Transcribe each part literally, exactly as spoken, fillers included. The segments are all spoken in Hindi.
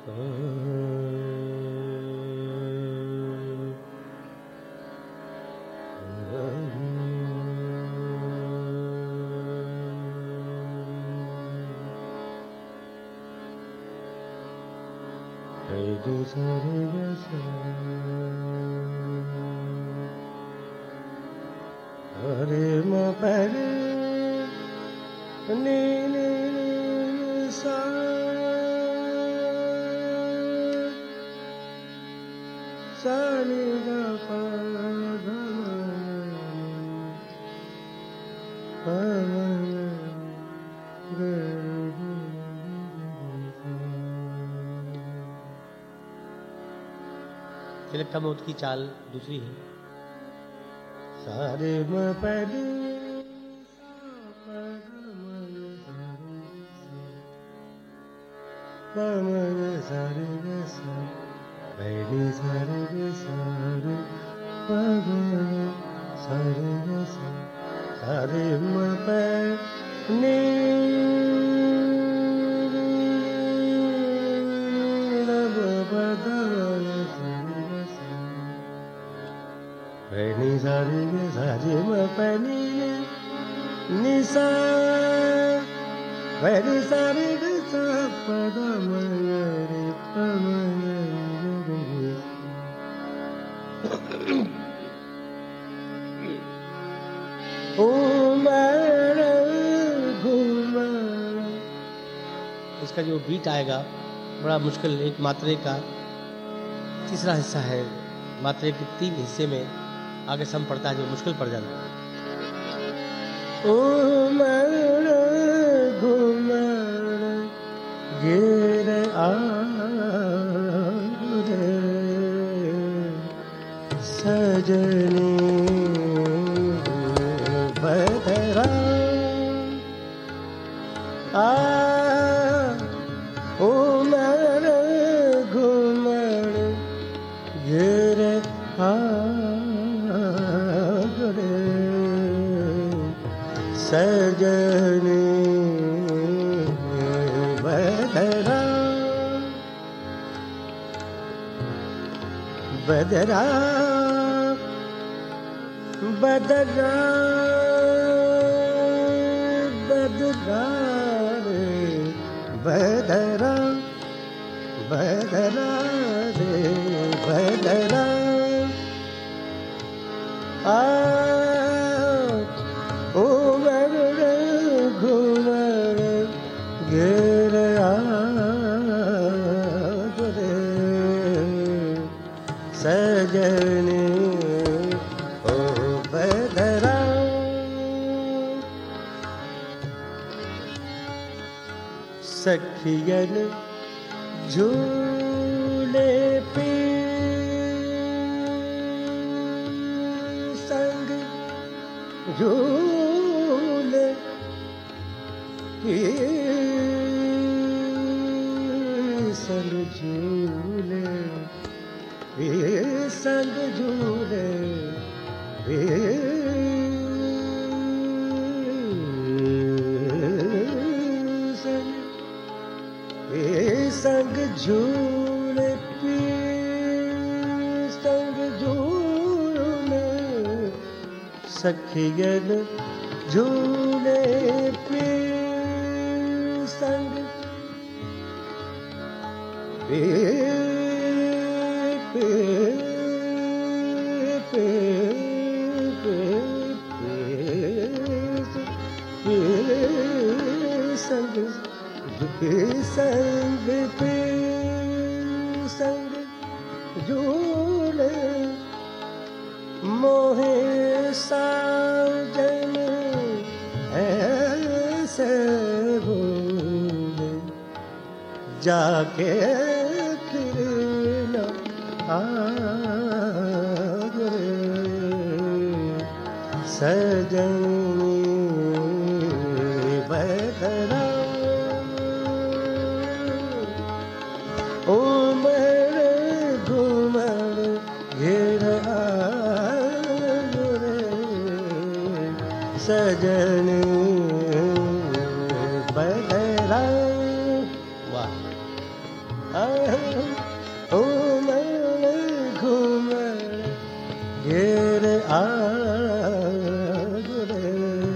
Hare ma pare ni ni sa sa ni ga pa ga ma ga तिलक मौत की चाल दूसरी है। सारे म परे पमग सारे ग सा परे सारे ग सारे पग सारे ग सा सारे म परे नि Ni sa re ga sa re ma pa ni ni sa pa ni sa re ga sa pa da ma re pa ma re o ma ra gu ma। इसका जो बीट आएगा बड़ा मुश्किल, एक मात्रे का तीसरा हिस्सा है। मात्रे के तीन हिस्से में आगे सम पड़ता है जो मुश्किल पड़ जाता है। ओ मर घुमर गिर आ रे सजनी बदरा आ ओ मर घुमर गिर आ सजनी बदरा बदरा बदरा बदरा रे बदरा बदरा रे बदरा आ ओ मर घुमर गिर आ रे सजनी ओ बदरा सखियन झूले पे संग झूले संग झूले संग झूले संग झूले संग झूले सखियन झूले पे संग पे पे पे पे संग पे संग पे संग झूले मोहे साजन ऐसे भूले जाके फिर न आगे सजनी बदरा ओ मेरे घुमर घेर रे सजनी बदरा। वाह, उमड़ घुमड़ घेर आग रे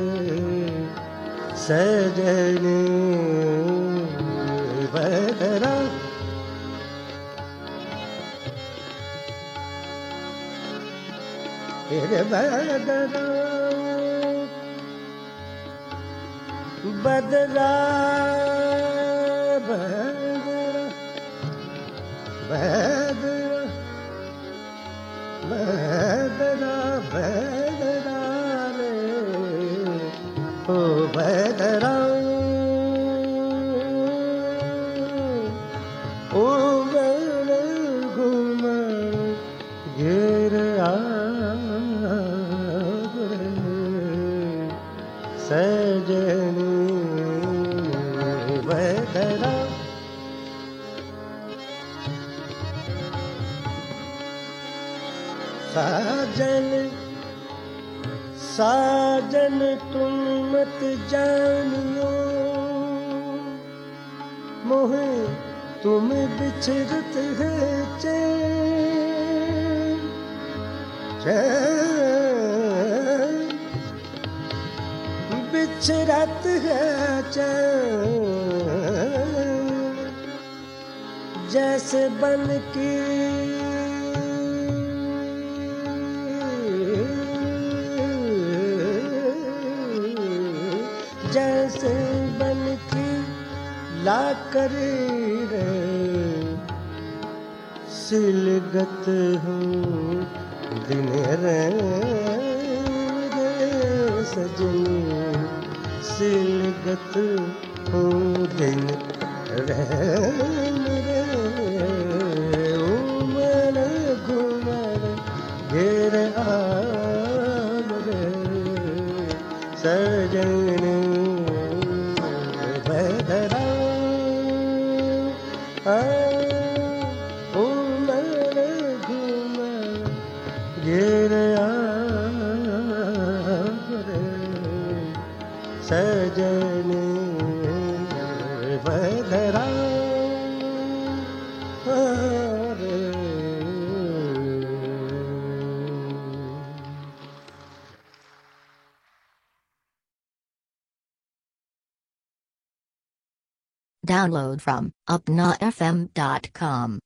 सजनी बदरा तेरे बदरा बदरा बदरा बदरा बदरा बदरा रे ओ बदरा उमड़ घुमड़ घेर आग रे सजनी बदरा साजन साजन तुम मत जानियो मोहे तुम बिछड़त है चैन चैन बिछड़त है चैन जैसे बन की जैसे बन की ला कर रे सिलगत हूँ दिन रे सजनी सिलगत हूँ दिन रे उमड़ घुमड़ घेर आग रे सजनी बदरा उमड़ घुमड़ घेर आग रे सजनी बदरा Download from upna f m dot com.